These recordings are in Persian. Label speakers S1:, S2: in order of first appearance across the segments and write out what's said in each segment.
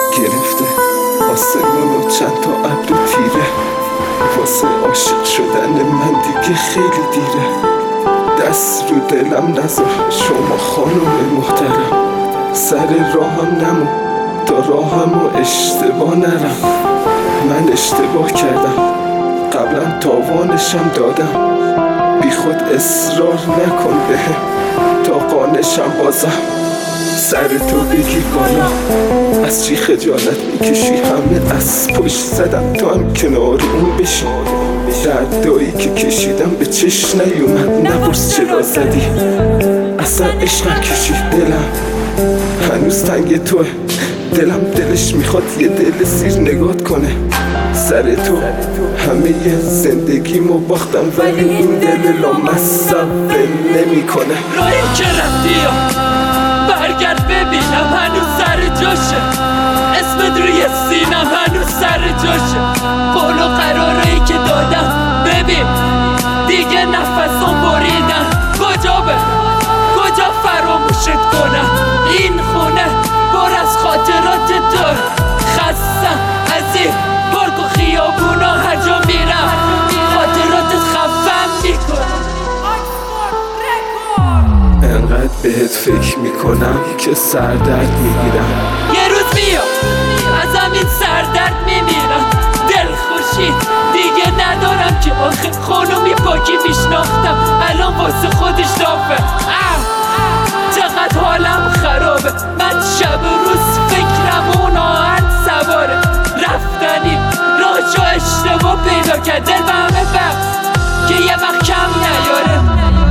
S1: گرفته آسمون و چند تا ابر تیره، واسه عاشق شدن من دیگه خیلی دیره. دست رو دلم نذار شما خانم محترم، سر راهم نمون تا راهمو اشتباه نرم. من اشتباه کردم قبلا تاوانشم دادم، بی خود اصرار نکن بهم تا قانشم بازم. سر تو بگیر بالا، از چی خجالت میکشی؟ همه از پشت زدم تو هم کنار اون بشی. دردایی که کشیدم به چشم نیومد، نپرس چرا زدی، اصلا عشقم کشید دلم هنوز تنگ توه. دلم دلش میخواد یه دل سیر نگات کنه. سر تو همه زندگیمو باختم، ولی این دل لامصب نمی کنه.
S2: راهی که رفتی برگرد ببینم هنوز سر جاشه، اسمت روی سینم هنوز سر جاشه. قول و قراره‌ای که دادم ببین دیگه نفسم بریدن. کجا برم کجا فراموشت کنم؟ این خونه پر از خاطرات تو، خستم از این پارک و خیابونا، هر جا میرم خاطراتت خفم میکنه.
S1: انقدر بهت فکر میکنم که سردرد میگیرم.
S2: یه روز میام از همین سردرد میمیرم. دلخوشی دیگه ندارم که آخه خانومی پاکی میشناختم الان واسه خودش دافه. چقدر حالم خرابه، من شب و روز فکرم اون آهن سواره. رفتنی راجا اشتباه پیدا کرد، دل به همه بخت که یه وقت کم نیاره.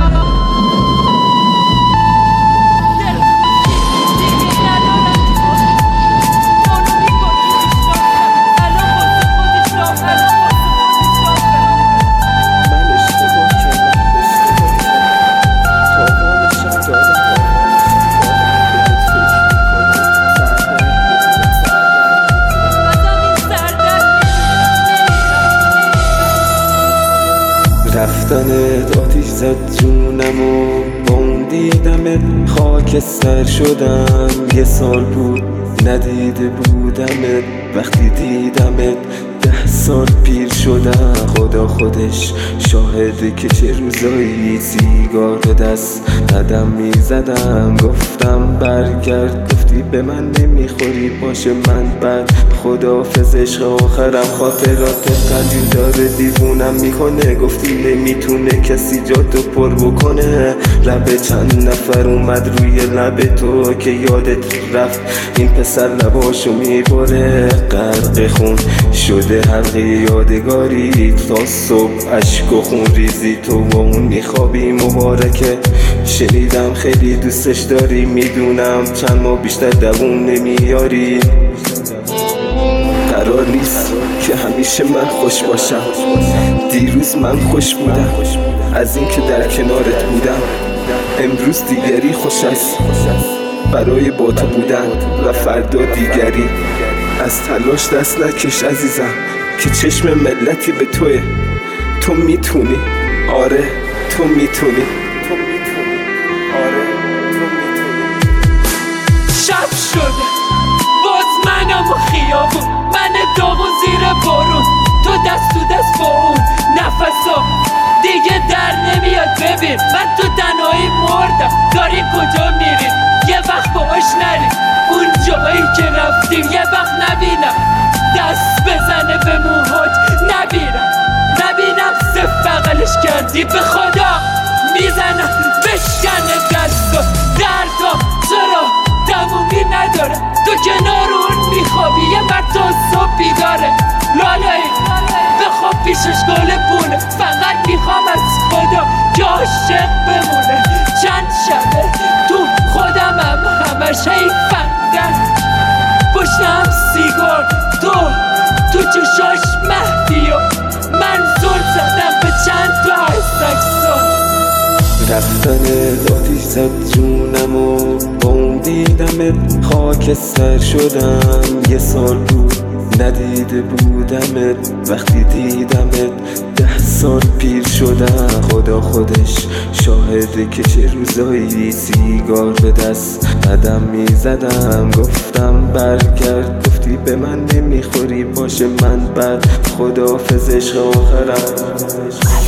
S1: رفتنت آتیش زد جونم و با اون دیدمت خاکستر شدم. یه سال بود ندیده بودمت، وقتی دیدمت 10 سال پیر شدم. خدا خودش شاهده که چه روزایی سیگار به دست قدم میزدم. گفتم برگرد، گفتی به من نمیخوری باشه من بعد خداحافظ. عشق آخرم خاطرات قلیل داره دیوونم میکنه. گفتی نمیتونه کسی جاتو پر بکنه. لب چند نفر اومد روی لب تو که یادت رفت این پسر لباشو میباره. غرق خون شده حلقه یادگاری، تا صبح عشق و خون ریزی تو با اون میخوابی. مبارکه شنیدم خیلی دوستش داری، میدونم چند ماه بیشتر دووم نمیاری. قرار نیست که همیشه من خوش باشم، دیروز من خوش بودم از اینکه در کنارت بودم. امروز دیگری خوش است برای با تو بودن و فردا دیگری. از تلاش دست نکش عزیزم که چشم ملتی به توه. تو میتونی، آره تو میتونی.
S2: شب شده باز منم و خیابون، من داغ و زیر بارون، تو دست تو دست با اون نفسا دیگه در نمیاد. ببین من تو تنهایی مردم، داری کجا میری؟ یه وقت باش نری اون جایی که رفتیم، یه وقت نبینم دست بزنه به موهات، نبینم صف بغلش کردی. به خدا میزنم بشکنه دستا، دردا چرا تمومی نداره؟ تو کنار اون میخوابی یه مرد تا صبح بیداره. لالایی بخواب پیشش گل بونه، فقط میخوام از خدا که عاشق بمونه. چند شبه تو خودمم همش حیفندم، پشتم سیگار تو چشاش مهدی و من زل زدم به چند تا عکسان.
S1: رفتنت آتیش زد جونم و با اون دیدمت خاکستر شدم. یه سال بود ندیده بودمت، وقتی دیدمت 10 سال پیر شدم. خدا خودش شاهده که چه روزایی سیگار به دست قدم میزدم. گفتم برگرد، گفتی رفتی به من نمیخوری باشه من بد خداحافظ عشق آخرم